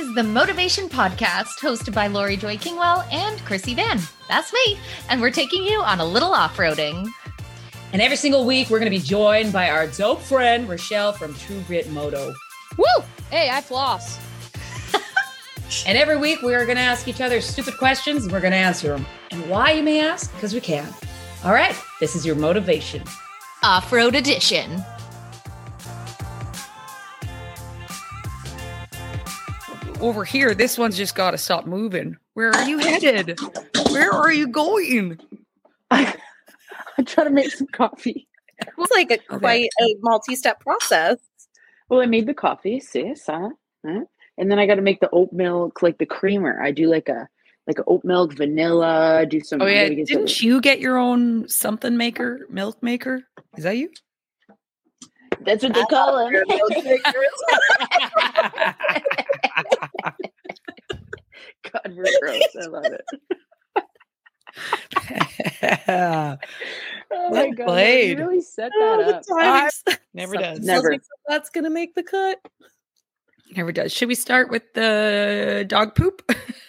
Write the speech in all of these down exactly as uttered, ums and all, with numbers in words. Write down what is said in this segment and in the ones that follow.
is the Motivation Podcast, hosted by Lori Joy Kingwell and Chrissy Van. That's me. And we're taking you on a little off-roading. And every single week, we're going to be joined by our dope friend, Rochelle from True Grit Moto. Woo! Hey, I floss. And every week, we are going to ask each other stupid questions, and we're going to answer them. And why, you may ask? Because we can. All right, this is your Motivation Off-Road Edition. Over here, this one's just got to stop moving. Where are you headed? Where are you going? I, I'm trying to make some coffee. It's like a Okay. quite a multi-step process. Well, I made the coffee, sis, huh? Huh? And then I got to make the oat milk, like the creamer. I do like a like a oat milk, vanilla. Do some. Oh yeah, really good didn't stuff. you get your own something maker, milk maker? Is that you? That's what they call it. God, we're gross. I love it. Oh my Well God, played. you really set that up. Ah, never So- does. Never. That's gonna make the cut. Never does. Should we start with the dog poop?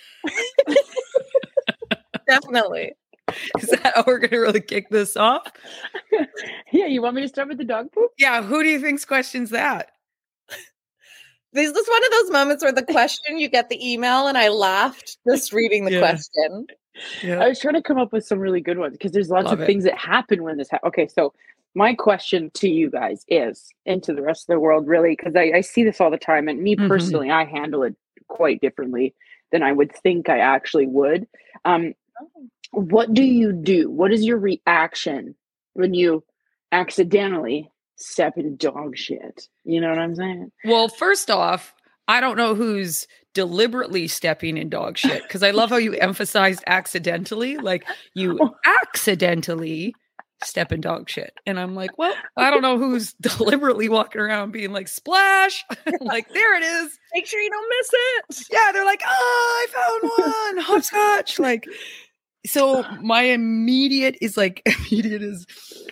Definitely. Is that how we're going to really kick this off? Yeah, you want me to start with the dog poop? Yeah. Who do you think's questions that? This is one of those moments where the question, you get the email, and I laughed just reading the Yeah. question. I was trying to come up with some really good ones because there's lots Love of it. things that happen when this happens. Okay, so my question to you guys is, and to the rest of the world, really, because I, I see this all the time, and me Mhm. personally, I handle it quite differently than I would think I actually would. Um, what do you do? What is your reaction when you accidentally step in dog shit? You know what I'm saying? Well, first off, I don't know who's deliberately stepping in dog shit, because I love how you emphasized accidentally, like you accidentally step in dog shit. And I'm like, well, I don't know who's deliberately walking around being like, splash, like, there it is. Make sure you don't miss it. Yeah, they're like, oh, I found one, hopscotch. Like, so my immediate is like, immediate is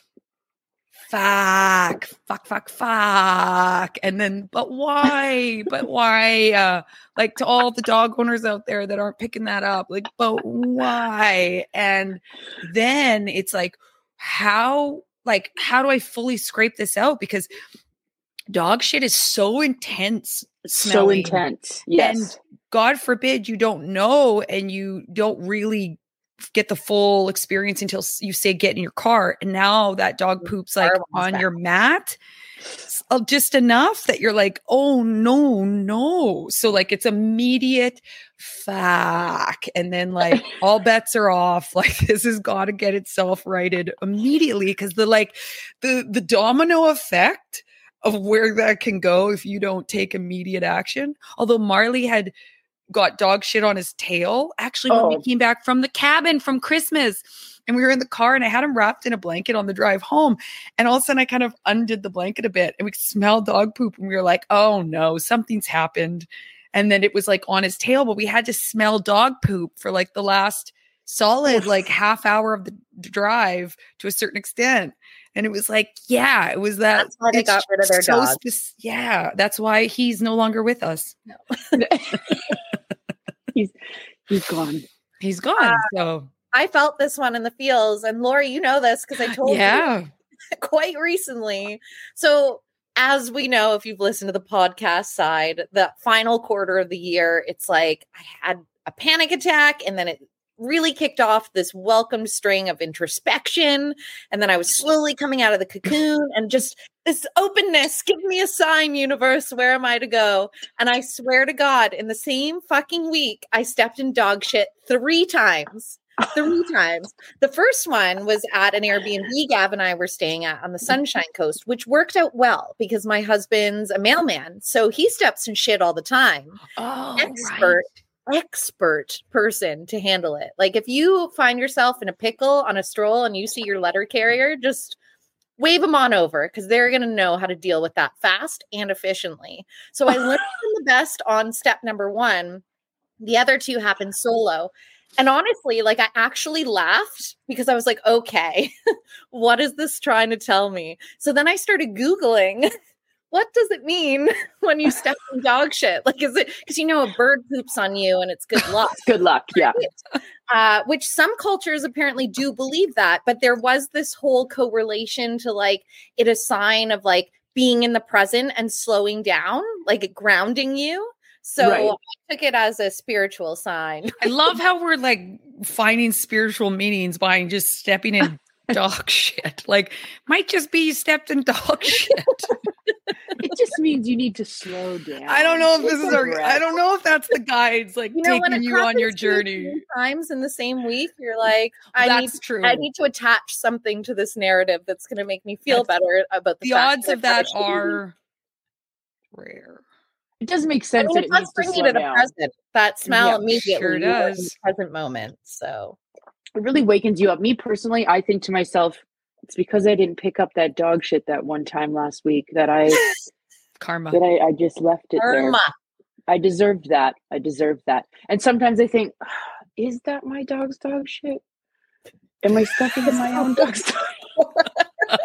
fuck, fuck, fuck, fuck. And then, but why? But why? Uh, like, to all the dog owners out there that aren't picking that up, like, but why? And then it's like, how, like, how do I fully scrape this out? Because dog shit is so intense. So smelling. intense. Yes. And God forbid you don't know and you don't really get the full experience until s- you say get in your car. And now that dog poops like Car one's on back. your mat, s- uh, just enough that you're like, oh no, no. So like it's immediate fuck. And then like all bets are off. Like this has got to get itself righted immediately. Because the like the the domino effect of where that can go if you don't take immediate action. Although Marley had got dog shit on his tail, actually, when Oh. we came back from the cabin from Christmas, and we were in the car, and I had him wrapped in a blanket on the drive home, and all of a sudden I kind of undid the blanket a bit, and we smelled dog poop, and we were like, oh no, something's happened. And then it was like on his tail, but we had to smell dog poop for like the last solid like half hour of the d- drive to a certain extent. And it was like, yeah, it was that. That's why they it's got rid of their so dogs. spec- yeah, that's why he's no longer with us. he's he's gone. He's gone. So I felt this one in the feels, and Lori, you know this because I told yeah. you quite recently. So, as we know, if you've listened to the podcast side, the final quarter of the year, it's like I had a panic attack, and then it really kicked off this welcome string of introspection. And then I was slowly coming out of the cocoon and just this openness. Give me a sign, universe. Where am I to go? And I swear to God, in the same fucking week, I stepped in dog shit three times. Three times. The first one was at an Airbnb Gav and I were staying at on the Sunshine Coast, which worked out well because my husband's a mailman. So he steps in shit all the time. Oh, Expert. expert person to handle it. Like if you find yourself in a pickle on a stroll and you see your letter carrier, just wave them on over because they're going to know how to deal with that fast and efficiently. So I learned from the best on step number one. The other two happened solo. And honestly, like I actually laughed because I was like, okay, what is this trying to tell me? So then I started Googling what does it mean when you step in dog shit? Like, is it because you know a bird poops on you and it's good luck? Good luck. Yeah. Uh, which some cultures apparently do believe that, but there was this whole correlation to like it a sign of like being in the present and slowing down, like grounding you. So Right. I took it as a spiritual sign. I love how we're like finding spiritual meanings by just stepping in dog shit. Like, might just be you stepped in dog shit. It just means you need to slow down. I don't know if this Take is a our, breath. I don't know if that's the guides like You know, when taking it you on happens your to you journey. three times in the same week, you're like, I That's need, true. I need to attach something to this narrative that's going to make me feel That's- better about the, The fact odds of I've had a that shitty week. are rare. It does make I sense mean, that it it does needs to bring you slow to the down. present. That smell Yeah, immediately sure you are in does. the present moment. So It really wakens you up. Me personally, I think to myself, it's because I didn't pick up that dog shit that one time last week that I Karma. that I, I just left it there. Irma. I deserved that. I deserved that. And sometimes I think, "Ah, is that my dog's dog shit? Am I stepping in my own dog's dog?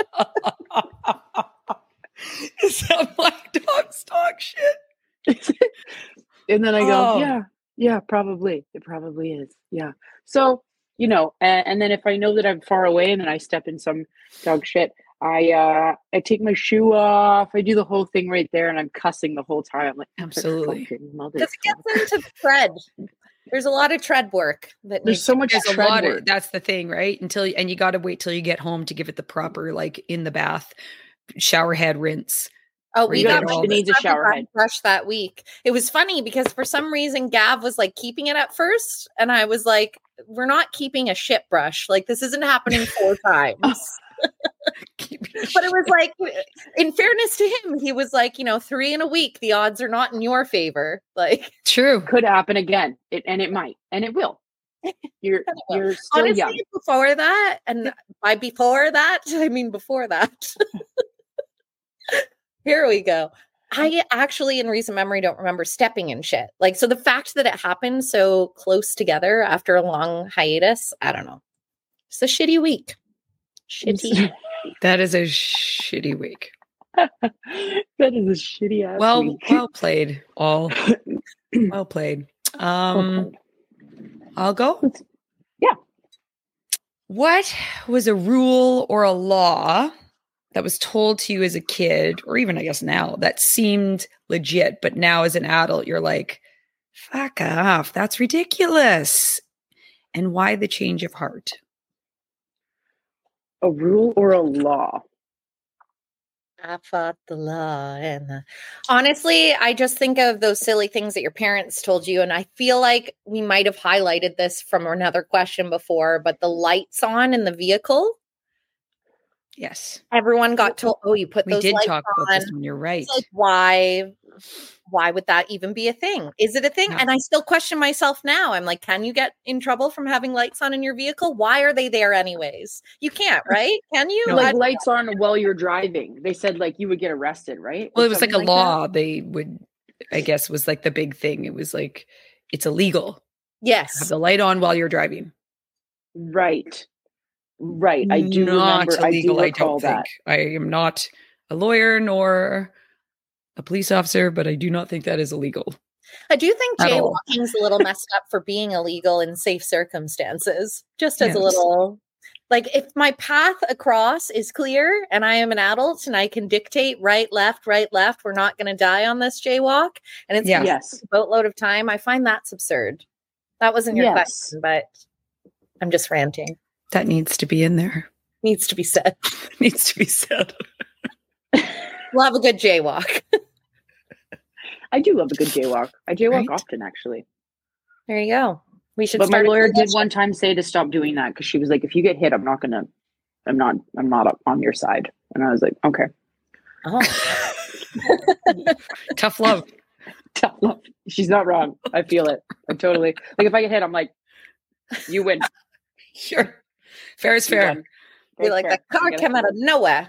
Is that my dog's dog shit? And then I go, Oh. yeah, yeah, probably. It probably is. Yeah. So, you know, and, and then if I know that I'm far away and then I step in some dog shit, I uh I take my shoe off. I do the whole thing right there, and I'm cussing the whole time. I'm like, Absolutely. "Fucking Because it motherfucker." gets into tread. There's a lot of tread work that There's needs so much There's a tread lot work. of that's the thing, right? Until and you got to wait till you get home to give it the proper like in the bath shower head rinse. Oh, Or we you got get my all the- needs a shower scrub head. brush that week. It was funny because for some reason Gav was like keeping it at first, and I was like, "We're not keeping a shit brush. Like this isn't happening four times." But it was like, in fairness to him, he was like, you know, three in a week. The odds are not in your favor. Like, True. Could happen again. It and it might. And it will. You're And it will. you're still honestly, young. before that, and by before that, I mean before that. Here we go. I actually, in recent memory, don't remember stepping in shit. Like, so the fact that it happened so close together after a long hiatus, I don't know. It's a shitty week. Shitty. That is a shitty week. That is a shitty ass Well, week. well played, all. Well played. Um, I'll go. Yeah. What was a rule or a law that was told to you as a kid, or even I guess now, that seemed legit, but now as an adult, you're like, fuck off, that's ridiculous. And why the change of heart? A rule or a law? I fought the law. And the... honestly, I just think of those silly things that your parents told you. And I feel like we might have highlighted this from another question before, but the lights on in the vehicle, Yes. everyone got told, oh, you put We those did lights talk on. about this one. You're right. It's like, why, why would that even be a thing? Is it a thing? No. And I still question myself now. I'm like, can you get in trouble from having lights on in your vehicle? Why are they there anyways? You can't, right? Can you? No. I- Like lights on while you're driving. They said like you would get arrested, right? Well, Or it was like a something that? law. They would, I guess, was like the big thing. It was like, it's illegal to have yes. the light on while you're driving. Right. Right. I do Not remember. illegal, I do I recall don't that. think. I am not a lawyer nor a police officer, but I do not think that is illegal. I do think At all. jaywalking is a little messed up for being illegal in safe circumstances. Just as Yes. a little, like, if my path across is clear and I am an adult and I can dictate right, left, right, left, we're not going to die on this jaywalk, and it's Yeah. gonna Yes. take a boatload of time. I find that's absurd. That wasn't your Yes. question, but I'm just ranting. That needs to be in there. Needs to be said. Needs to be said. We'll have a good jaywalk. I do love a good jaywalk. I jaywalk Right? often, actually. There you go. We should But my start. a lawyer did tradition. one time say to stop doing that because she was like, "If you get hit, I'm not gonna, I'm not, I'm not up on your side." And I was like, "Okay, Oh. Tough love. tough love." She's not wrong. I feel it. I totally like. If I get hit, I'm like, "You win." Sure. Fair is You fair. won. Be Fair's like, fair. the car You came gotta- out of nowhere.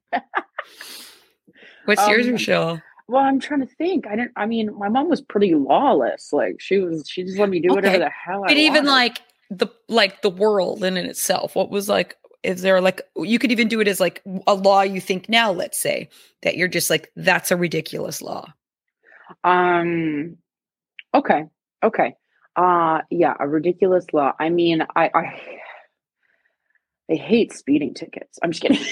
What's yours, Um, Michelle? Well, I'm trying to think. I didn't. I mean, my mom was pretty lawless. Like she was. She just let me do whatever Okay. the hell I But even wanted. like the like the world in and itself, what was like Is there like, you could even do it as like a law you think now, let's say, that you're just like, that's a ridiculous law. Um, okay. Okay. Uh, yeah, a ridiculous law. I mean, I, I, I hate speeding tickets. I'm just kidding.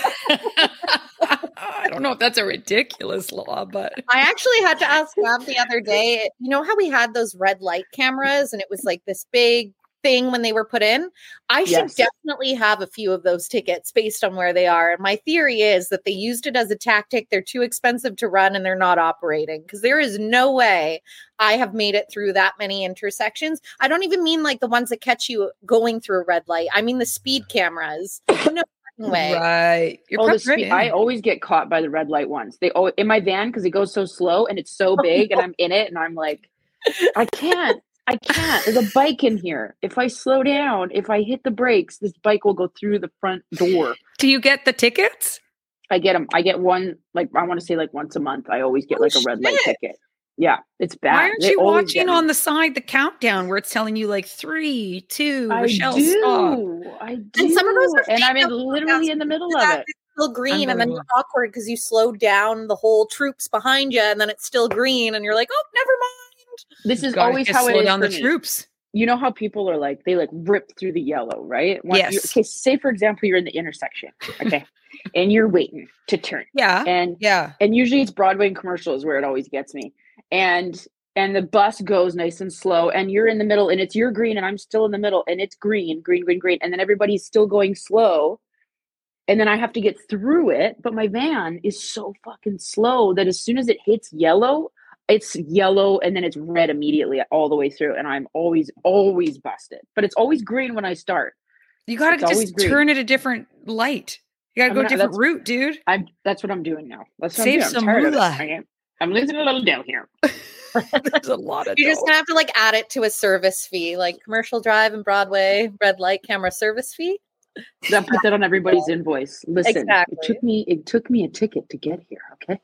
I don't know if that's a ridiculous law, but I actually had to ask Gab the other day, you know how we had those red light cameras and it was like this big thing when they were put in? I should Yes. definitely have a few of those tickets based on where they are. And my theory is that they used it as a tactic. They're too expensive to run and they're not operating, because there is no way I have made it through that many intersections. I don't even mean like the ones that catch you going through a red light. I mean the speed cameras. No fucking way. right. You're Oh, the probably right, speed, yeah. I always get caught by the red light ones. They always, in my van, because it goes so slow and it's so big and I'm in it and I'm like, I can't. I can't. There's a bike in here. If I slow down, if I hit the brakes, this bike will go through the front door. Do you get the tickets? I get them. I get one, like, I want to say like once a month. I always get Oh, like a red light shit. ticket. Yeah, it's bad. Why aren't They you always watching get me. on the side the countdown where it's telling you like three, two, I Rochelle, do. stop? I do. And some of those are and fake I'm in, though, literally in the middle of that it. it's still green, and then Unbelievable. you're awkward because you slowed down the whole troops behind you, and then it's still green, and you're like, oh, never mind. This is Gotta always just how it slow is down for the me. troops. You know how people are like, they like rip through the yellow, right? When you- Yes. okay, say for example, you're in the intersection, okay, and you're waiting to turn, Yeah. and Yeah. and usually it's Broadway and commercials where it always gets me, and and the bus goes nice and slow, and you're in the middle, and it's your green, and I'm still in the middle, and it's green, green, green, green, and then everybody's still going slow, and then I have to get through it, but my van is so fucking slow that as soon as it hits yellow, it's yellow and then it's red immediately all the way through, and I'm always always busted. But it's always green when I start. You got It's to always just green. turn at a different light. You got to I'm go a gonna- different that's- route, dude. I'm that's what I'm doing now. That's what Save I'm doing. some I'm tired of it. moolah. Okay? I'm losing a little down here. There's a lot of You're just dough. gonna have to like add it to a service fee, like commercial drive and Broadway red light camera service fee. I'll put that on everybody's invoice. Listen, Exactly. it took me it took me a ticket to get here. Okay.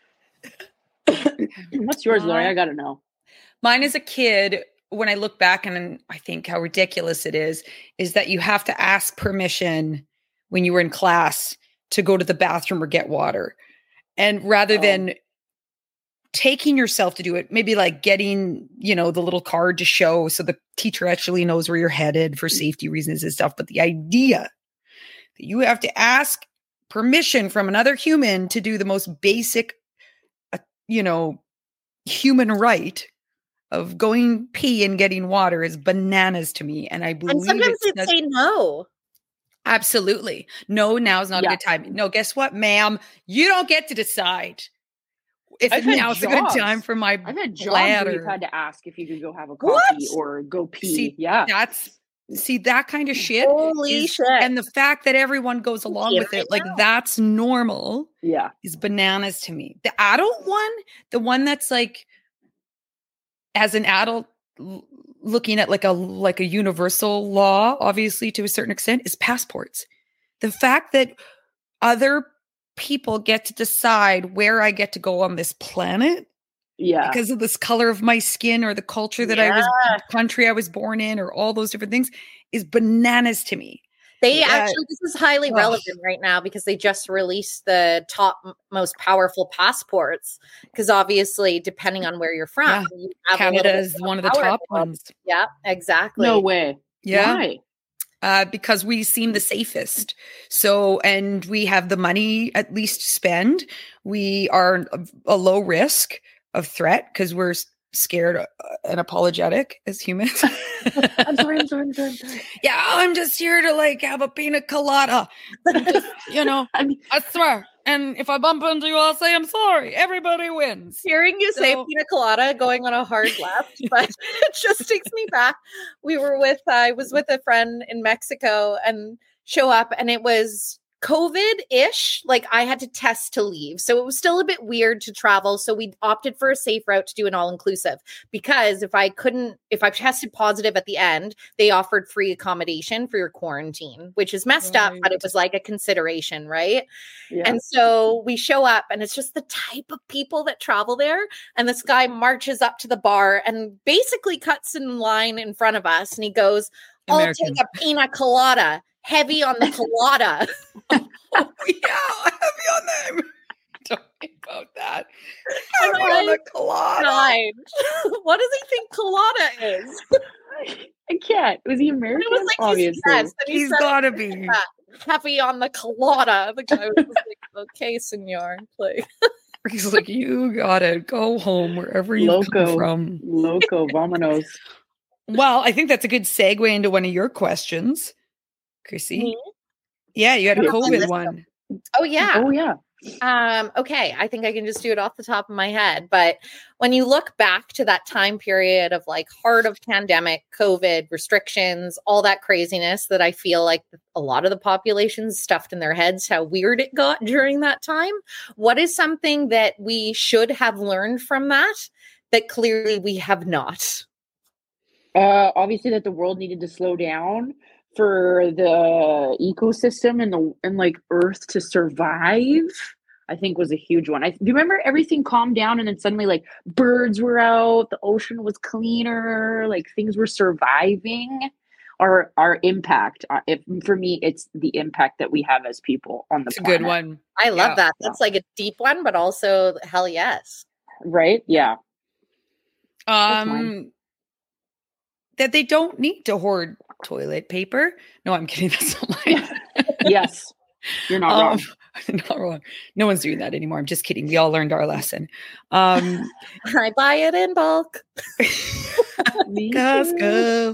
What's yours, Lori? I gotta know. Mine as a kid, when I look back and I think how ridiculous it is, is that you have to ask permission when you were in class to go to the bathroom or get water. And rather Oh. than taking yourself to do it, maybe like getting, you know, the little card to show so the teacher actually knows where you're headed for safety reasons and stuff. But the idea that you have to ask permission from another human to do the most basic, uh, you know, human right of going pee and getting water is bananas to me. And I believe And sometimes it's they say no. absolutely no, now's not Yeah. a good time. No, guess what, ma'am? You don't get to decide if I've had now's a good jobs. time for my I've had jobs where bladder. you've had to ask if you could go have a What? coffee or go pee. See, yeah. That's see that kind of shit. Holy is- shit. And the fact that everyone goes along Yeah, with it, I like know. that's normal, Yeah. is bananas to me. The adult one, the one that's like, as an adult l- looking at like a like a universal law, obviously to a certain extent, is passports. The fact that other people get to decide where I get to go on this planet Yeah. because of this color of my skin or the culture that I was, country I was born in, or all those different things, is bananas to me. They Yeah. actually, this is highly Ugh. relevant right now because they just released the top m- most powerful passports. Because obviously, depending on where you're from, Yeah. you have a little Canada bit is more one of the power top in the world. ones. Yeah, exactly. No way. Yeah. Why? Uh, because we seem the safest. So, and we have the money at least to spend. We are a, a low risk of threat because we're s- scared uh, and apologetic as humans. I'm sorry, I'm sorry, I'm sorry, I'm sorry. Yeah, I'm just here to like have a pina colada. And just, you know, I mean, I swear. And if I bump into you, I'll say I'm sorry. Everybody wins. Hearing you say So- pina colada going on a hard left, but it just takes me back. We were with, I was with a friend in Mexico and show up, and it was COVID-ish. Like I had to test to leave. So it was still a bit weird to travel. So we opted for a safe route to do an all-inclusive, because if I couldn't, if I tested positive at the end, they offered free accommodation for your quarantine, which is messed up, but it Right. was like a consideration, right? yeah. And so we show up, and it's just the type of people that travel there. And this guy marches up to the bar and basically cuts in line in front of us. And he goes, I'll American. take a pina colada. heavy on the colada. Oh, yeah, heavy on them. Talking about that. And Heavy on the I colada. died. What does he think colada is? I can't. Was he And American? it was like, he's, Obviously. yes. And he He's said, gotta be. that, heavy on the colada. The guy was just like, okay, senor. Like, He's like, you gotta go home wherever you come Loco. from. Loco, vamonos. Well, I think that's a good segue into one of your questions, Chrissy. me? Yeah, you had a Yeah, COVID listen. one. Oh, yeah. Oh, yeah. Um, okay, I think I can just do it off the top of my head. But when you look back to that time period of like heart of pandemic, COVID, restrictions, all that craziness that I feel like a lot of the population stuffed in their heads how weird it got during that time. What is something that we should have learned from that that clearly we have not? Uh, obviously, that the world needed to slow down for the ecosystem and the and like Earth to survive. I think was a huge one. I do you remember everything calmed down and then suddenly like birds were out, the ocean was cleaner, like things were surviving. Our our impact, uh, if for me, it's the impact that we have as people on the It's a planet. good one. I love Yeah. that. That's like a deep one, but also hell yes. Right? Yeah. That's Um, that they don't need to hoard toilet paper. No, I'm kidding. That's not mine. Yes. You're not wrong. Um, not wrong. No one's doing that anymore. I'm just kidding. We all learned our lesson. Um, I buy it in bulk. Me too. Costco.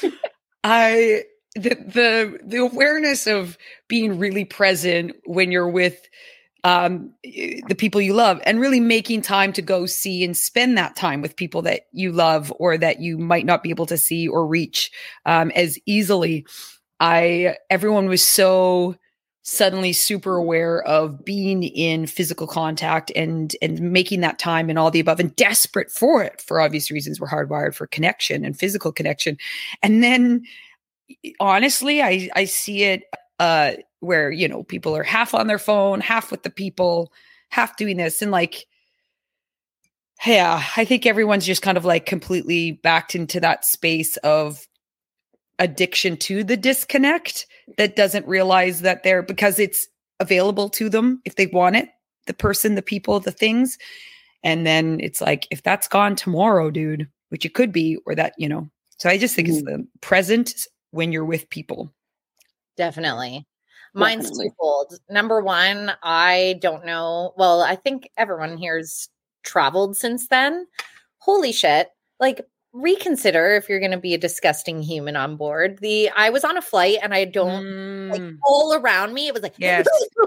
I the the the awareness of being really present when you're with um the people you love and really making time to go see and spend that time with people that you love or that you might not be able to see or reach um as easily. I everyone was so suddenly super aware of being in physical contact and and making that time and all the above and desperate for it for obvious reasons. We're hardwired for connection and physical connection. And then honestly, I I see it uh where, you know, people are half on their phone, half with the people, half doing this. And like, yeah, I think everyone's just kind of like completely backed into that space of addiction to the disconnect that doesn't realize that they're because it's available to them if they want it, the person, the people, the things. And then it's like, if that's gone tomorrow, dude, which it could be, or that, you know, so I just think Mhm. it's the present when you're with people. Definitely. Mine's Definitely. twofold. Number one, I don't know. Well, I think everyone here's traveled since then. Holy shit. Like, reconsider if you're going to be a disgusting human on board. The I was on a flight and I don't like Mm, all around me. It was like, yes.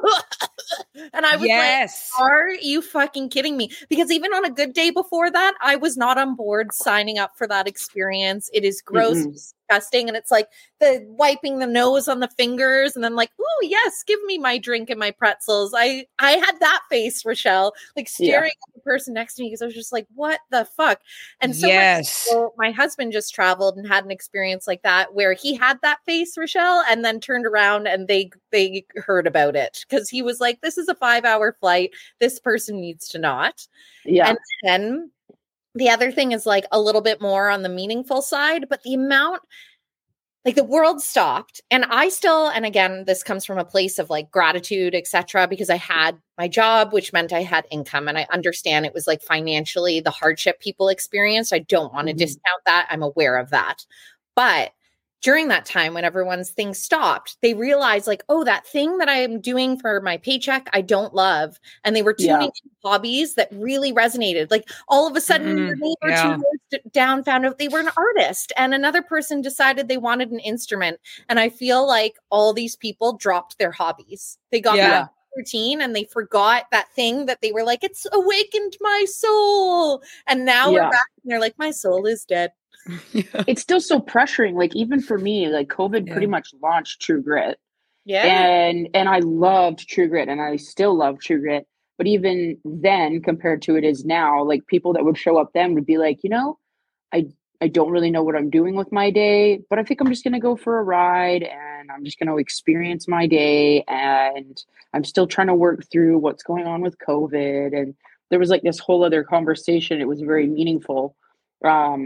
and I was like, yes. are you fucking kidding me? Because even on a good day before that, I was not on board signing up for that experience. It is gross, Mm-mm. disgusting. And it's like the wiping the nose on the fingers and then like, oh yes, give me my drink and my pretzels. I, I had that face, Rochelle, like staring at the person next to me because I was just like, what the fuck? And so much Yes. so my husband just traveled and had an experience like that where he had that face, Rochelle, and then turned around and they they heard about it because he was like, this is a five hour flight. This person needs to not. Yeah. And then the other thing is like a little bit more on the meaningful side, but the amount, like the world stopped and I still, and again, this comes from a place of like gratitude, et cetera, because I had my job, which meant I had income and I understand it was like financially the hardship people experienced. I don't want to Mhm. discount that. I'm aware of that. But during that time when everyone's things stopped, they realized like, oh, that thing that I'm doing for my paycheck, I don't love. And they were tuning Yeah. into hobbies that really resonated. Like all of a sudden, Mm, your neighbor yeah. two doors d- down found out they were an artist and another person decided they wanted an instrument. And I feel like all these people dropped their hobbies. They got Yeah. back to routine and they forgot that thing that they were like, it's awakened my soul. And now Yeah. we're back and they're like, my soul is dead. Yeah. It's still so pressuring. Like even for me, like COVID Yeah. pretty much launched True Grit. Yeah. And and I loved True Grit and I still love True Grit. But even then, compared to it is now, like people that would show up then would be like, you know, I I don't really know what I'm doing with my day, but I think I'm just gonna go for a ride and I'm just gonna experience my day. And I'm still trying to work through what's going on with COVID. And there was like this whole other conversation. It was very meaningful. Um,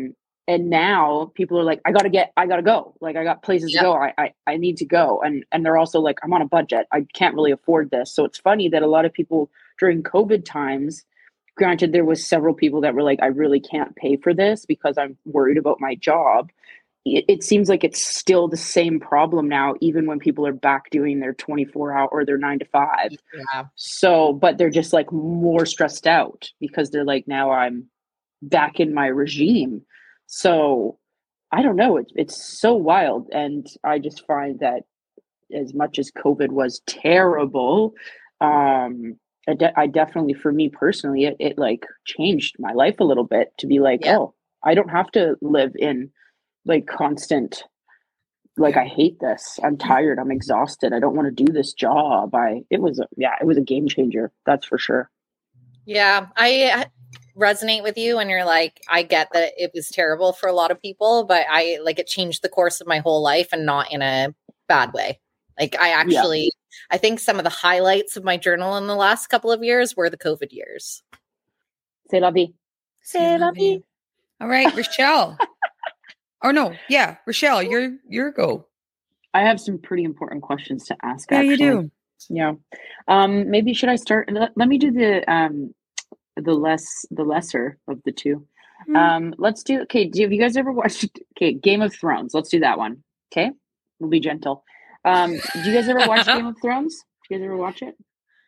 and now people are like, I gotta get, I gotta go. Like I got places Yep. to go. I, I, I need to go. And, and they're also like, I'm on a budget. I can't really afford this. So it's funny that a lot of people during COVID times, granted, there was several people that were like, I really can't pay for this because I'm worried about my job. It, it seems like it's still the same problem now, even when people are back doing their twenty-four hour or their nine to five. Yeah. So, but they're just like more stressed out because they're like, now I'm back in my regime. So I don't know. It's it's so wild. And I just find that as much as COVID was terrible, um, I, de- I definitely, for me personally, it, it like changed my life a little bit to be like, Yeah. oh, I don't have to live in like constant, like, I hate this. I'm tired. I'm exhausted. I don't want to do this job. I, it was, a, yeah, it was a game changer. That's for sure. Yeah, I resonate with you, and you're like, I get that it was terrible for a lot of people, but I like it changed the course of my whole life, and not in a bad way. Like I actually, yeah. I think some of the highlights of my journal in the last couple of years were the COVID years. C'est la vie. C'est la vie. All right, Rochelle. Oh no, yeah, Rochelle, you're your go. I have some pretty important questions to ask. Yeah, actually. you do. Yeah. Um, maybe should I start? Let, let me do the um, the less the lesser of the two. Mm. Um, let's do. Okay. Do have you guys ever watched? Okay, Game of Thrones. Let's do that one. Okay, we'll be gentle. Um, do you guys ever watch Game of Thrones? Do you guys ever watch it?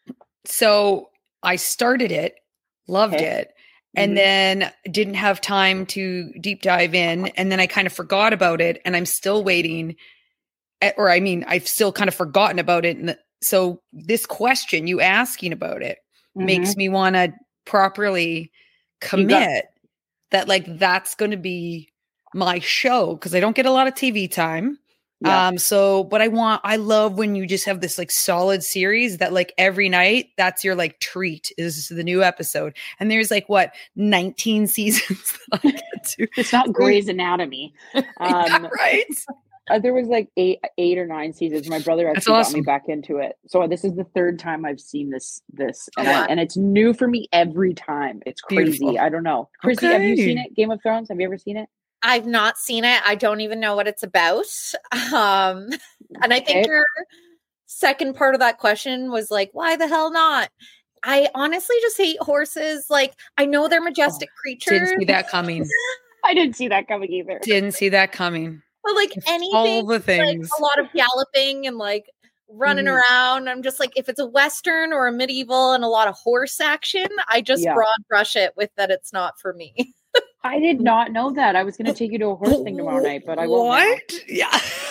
So I started it, loved Okay. it, and Mhm. then didn't have time to deep dive in, and then I kind of forgot about it, and I'm still waiting. At, or I mean, I've still kind of forgotten about it, and the, so this question you asking about it Mhm. makes me want to properly commit that like that's going to be my show because I don't get a lot of T V time. Yeah. Um, so, but I want, I love when you just have this like solid series that like every night, that's your like treat is the new episode. And there's like what, nineteen seasons that I get to. It's not Grey's Anatomy. Um, Yeah, right? uh, there was like eight, eight or nine seasons. My brother That's actually got awesome. me back into it. So this is the third time I've seen this, this, and, Oh, I- wow. and it's new for me every time. It's crazy. Beautiful. I don't know. Chrissy, have you Okay. seen it? Game of Thrones? Have you ever seen it? I've not seen it. I don't even know what it's about. Um, and I think Okay. your second part of that question was like, why the hell not? I honestly just hate horses. Like, I know they're majestic creatures, Didn't see that coming. I didn't see that coming either. Didn't see that coming. but like anything, All the like things. a lot of galloping and like running Mhm. around. I'm just like, if it's a Western or a medieval and a lot of horse action, I just Yeah. broad brush it with that it's not for me. I did not know that. I was going to take you to a horse thing tomorrow night, but I won't. now. What? Yeah.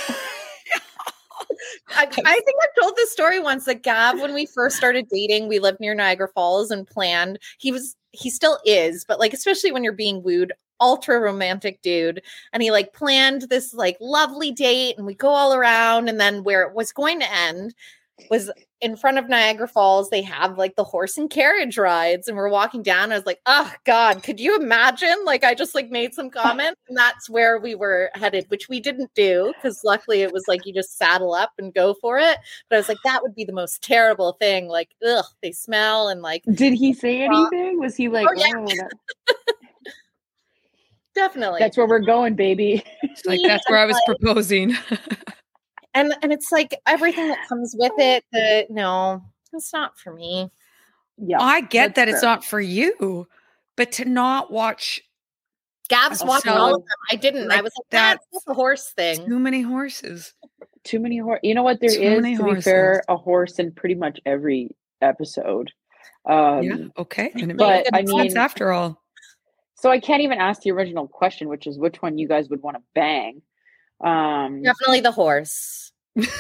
I, I think I've told this story once that Gav, when we first started dating, we lived near Niagara Falls and planned, he was, he still is, but like, especially when you're being wooed, ultra romantic dude. And he like planned this like lovely date and we go all around. And then where it was going to end was in front of Niagara Falls. They have like the horse and carriage rides and we're walking down. I was like, oh God, could you imagine? Like I just like made some comment and that's where we were headed, which we didn't do because luckily it was like you just saddle up and go for it. But I was like, that would be the most terrible thing. Like, ugh, they smell and like Did he say anything? Was he like, Oh, yeah. oh, that, definitely. that's where we're going, baby? Like that's where I was proposing. and and it's like everything that comes with it. The no, it's not for me. Yeah. I get that's that it's fair. not for you, but to not watch Gab's Oh, watched so, all of them. I didn't. like, I was like, that's that's the horse thing. too many horses. Too many horse. You know what? There Too is, many to be fair, horses. a horse in pretty much every episode. Um, Yeah. Okay. And it but, makes I sense mean- after all. So I can't even ask the original question, which is which one you guys would want to bang. Um, Definitely the horse.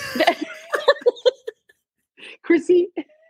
Chrissy,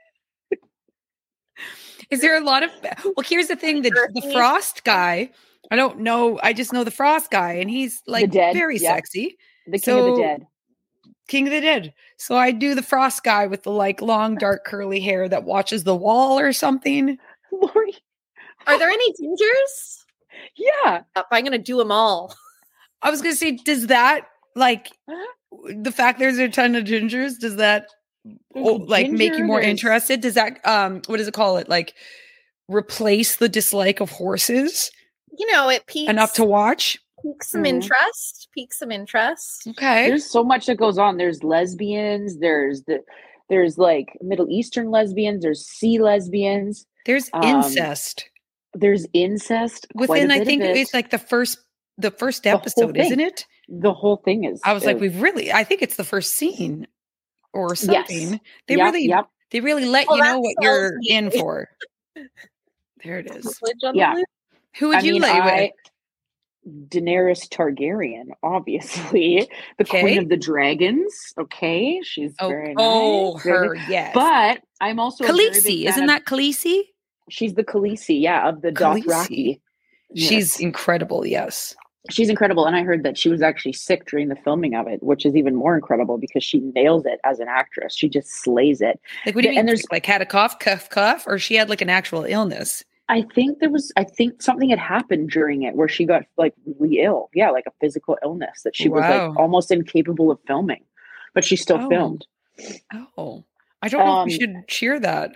Is there a lot of well, here's the thing, the, the Turkey. Frost guy. I don't know. I just know the Frost guy, and he's like dead, very yeah. sexy. the king of So- the dead. King of the Dead. So I do the Frost guy with the like long, dark, curly hair that watches the wall or something. Lori, Are there any gingers? yeah. I'm gonna do them all. I was gonna say, does that like the fact there's a ton of gingers? Does that oh, like make you Ginger, more there's- interested? Does that um what does it call it? Like replace the dislike of horses You know, it peaks enough to watch? pique some Mhm. interest. Pique some interest. Okay. There's so much that goes on. There's lesbians. There's the there's like Middle Eastern lesbians. There's sea lesbians. There's Um, incest There's incest. quite a within. I bit of think it. it's like the first, the first whole episode, thing. isn't it? the whole thing is. I was like, is- we've really. I think it's the first scene or something. They Yep, really, yep. they really let Well, you know that what sells you're me. in for. There it is. Privilege on the Yeah. loose. Who would I you mean, lay I, with? Daenerys Targaryen, obviously, the Okay. queen of the dragons. Okay, she's Oh, very oh, nice. very- her, yes. But I'm also a very big Khaleesi, fan isn't of- that Khaleesi? she's the Khaleesi, yeah, of the Khaleesi. Dothraki. She's Yes. incredible. Yes. She's incredible, and I heard that she was actually sick during the filming of it, which is even more incredible because she nails it as an actress. She just slays it. Like, what do you And mean? there's- Like, had a cough, cough, cough, or she had like an actual illness? I think there was, I think something had happened during it where she got like really ill. Yeah, like a physical illness that she was Wow. like almost incapable of filming, but she still Oh. filmed. Oh, I don't know if we Um, should cheer that.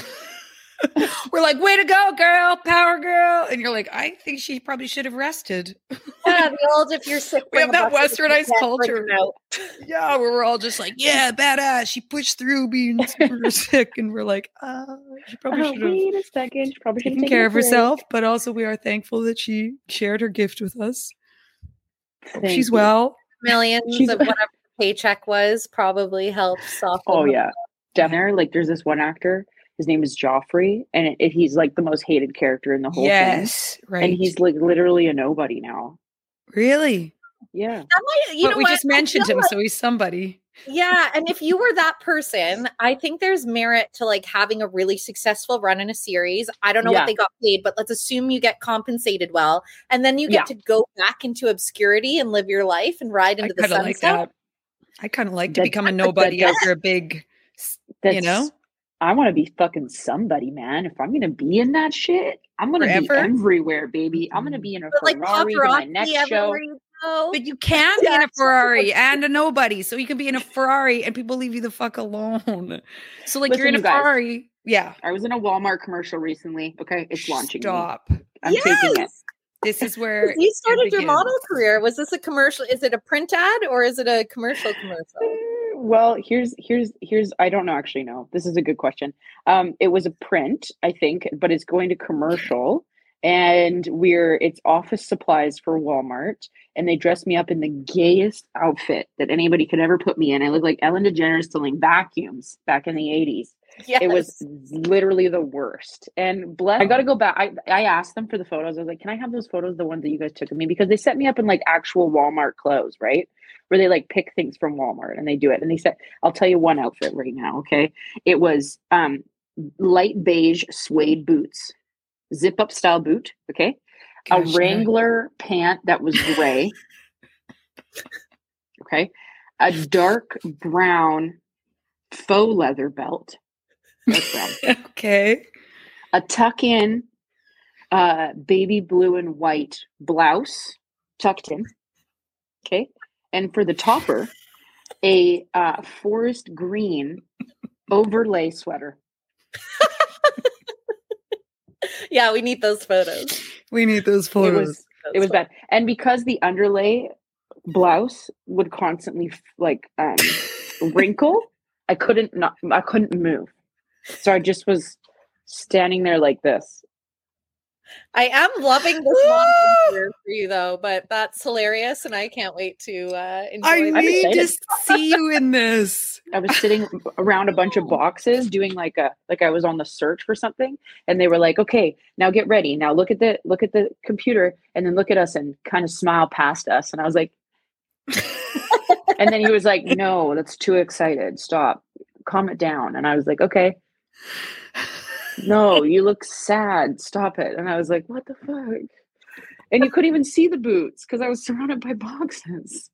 We're like, way to go, girl, power girl. And you're like, I think she probably should have rested. Yeah, the old if you're sick. We have bring a that bucket, if you westernized can't, bring culture. it out. Yeah, where we're all just like, yeah, badass. She pushed through being super sick. And we're like, uh, she probably Oh, should have wait a second. She probably should have taken care of herself. But also, we are thankful that she shared her gift with us. Hope she's well. Millions She's- of whatever the paycheck was probably helped soften. Oh the- yeah, down there. Like, there's this one actor. His name is Joffrey, and it, it- he's like the most hated character in the whole thing. Yes, right. And he's like literally a nobody now. really, Yeah. That might, you but know we what? just I mentioned feel him, like- so he's somebody. Yeah, and if you were that person, I think there's merit to like having a really successful run in a series. I don't know Yeah. what they got paid, but let's assume you get compensated well, and then you get Yeah. to go back into obscurity and live your life and ride I into the kind of sunset. like that. I kind of like to That- become a that nobody does- after a big, s- That's, you know. I want to be fucking somebody, man. If I'm gonna be in that shit, I'm gonna be Forever? everywhere, baby. I'm gonna be in a But like Ferrari to my paparazzi next show. everywhere you go. But you can be Yeah, in a it's Ferrari and a nobody, so you can be in a Ferrari and people leave you the fuck alone. So like you're in Listen, a you guys. Ferrari, yeah. I was in a Walmart commercial recently. Okay, it's launching. me. Stop. I'm taking it. Yes! This is where You it started your begins. model career. Was this a commercial? Is it a print ad or is it a commercial commercial? Well, here's here's here's I don't know actually know. This is a good question. Um it was a print, I think, but it's going to commercial, and we're it's office supplies for Walmart, and they dressed me up in the gayest outfit that anybody could ever put me in. I look like Ellen DeGeneres selling vacuums back in the eighties. Yes. It was literally the worst. And bless, I got to go back. I, I asked them for the photos. I was like, can I have those photos, the ones that you guys took of me? Because they set me up in like actual Walmart clothes, right? Where they like pick things from Walmart and they do it. And they said, I'll tell you one outfit right now. Okay. It was um, light beige suede boots, zip up style boot. Okay. A Gosh, yeah. Wrangler pant that was gray. Okay. A dark brown faux leather belt. Dark brown. Okay. A tuck in uh baby blue and white blouse tucked in. Okay. And for the topper, a uh forest green overlay sweater. Yeah, we need those photos. We need those It photos. was it was bad. And because the underlay blouse would constantly like um wrinkle, I couldn't not I couldn't move. So I just was standing there like this. I am loving this modeling career for you, though, but that's hilarious, and I can't wait to uh, enjoy. I that. I'm need to excited. see you in this. I was sitting around a bunch of boxes doing like a like I was on the search for something, and they were like, "Okay, now get ready. Now look at the look at the computer, and then look at us and kind of smile past us." And I was like, and then he was like, "No, that's too excited. Stop. Calm it down." And I was like, "Okay." No, you look sad. Stop it. And I was like, what the fuck? And you couldn't even see the boots because I was surrounded by boxes.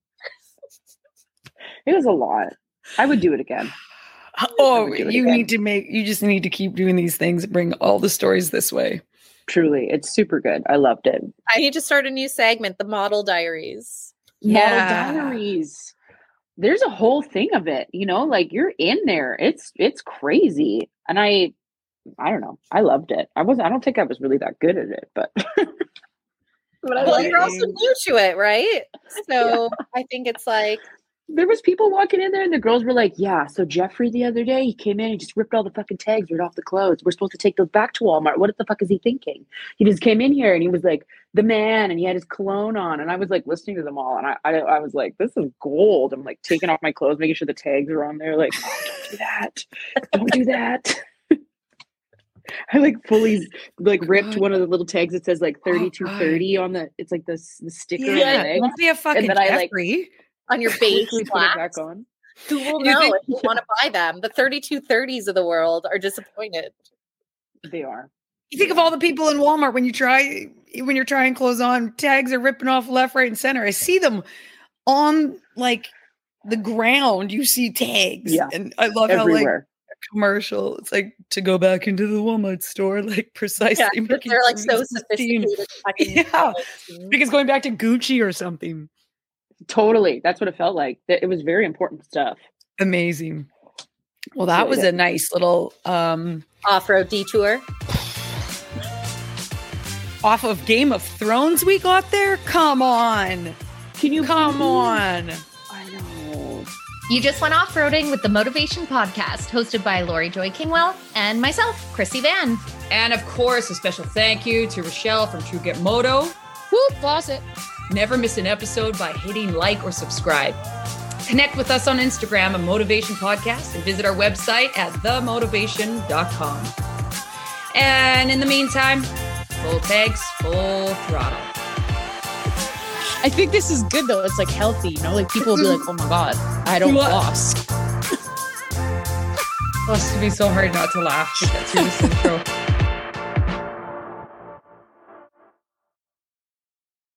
It was a lot. I would do it again. Oh, would do it you again. need to make, you just need to keep doing these things, bring all the stories this way. Truly, it's super good. I loved it. I need to start a new segment, the Model Diaries. Yeah. Model Diaries. There's a whole thing of it, you know, like you're in there. It's it's crazy. And I I don't know. I loved it. I was I don't think I was really that good at it, but But I Well, like you're it. also new to it, right? So I think it's like, There was people walking in there and the girls were like, yeah, so Jeffrey the other day, he came in and just ripped all the fucking tags right off the clothes. We're supposed to take those back to Walmart. What the fuck is he thinking? He just came in here and he was like the man and he had his cologne on. And I was like listening to them all. And I, I, I was like, this is gold. I'm like taking off my clothes, making sure the tags are on there. Like, oh, don't do that. Don't do that. I like fully like ripped one of the little tags that says like thirty-two thirty on the, it's like this the sticker. on the Yeah, leg. don't be a fucking then I, like, Jeffrey. on your beige Quickly put it slacks. back on. Who will You know think- if you want to buy them? The thirty-two thirties of the world are disappointed. They are. You think of all the people in Walmart when you try when you're trying clothes on, tags are ripping off left, right, and center. I see them on like the ground. You see tags, Yeah. and I love how like Everywhere. commercial. It's like to go back into the Walmart store, like precisely. Yeah, making they're like sure so it's pristine. sophisticated. fucking Yeah. clothes. Because going back to Gucci or something. Totally. That's what it felt like. That it was very important stuff. Amazing. Well, that was a nice little um Off-road detour. off of Game of Thrones we got there. Come on. Can you Come believe- on. I know. You just went off-roading with the Motivation Podcast, hosted by Lori Joy Kingwell and myself, Chrissy Van. And of course, a special thank you to Rochelle from True Get Moto. Whoop, boss it. Never miss an episode by hitting like or subscribe. Connect with us on Instagram at Motivation Podcast and visit our website at the motivation dot com. And in the meantime, full tags, full throttle. I think this is good though. It's like healthy, you know? Like people will be like, oh my God, I don't What? floss. Oh, it's to be so hard not to laugh to get through this intro.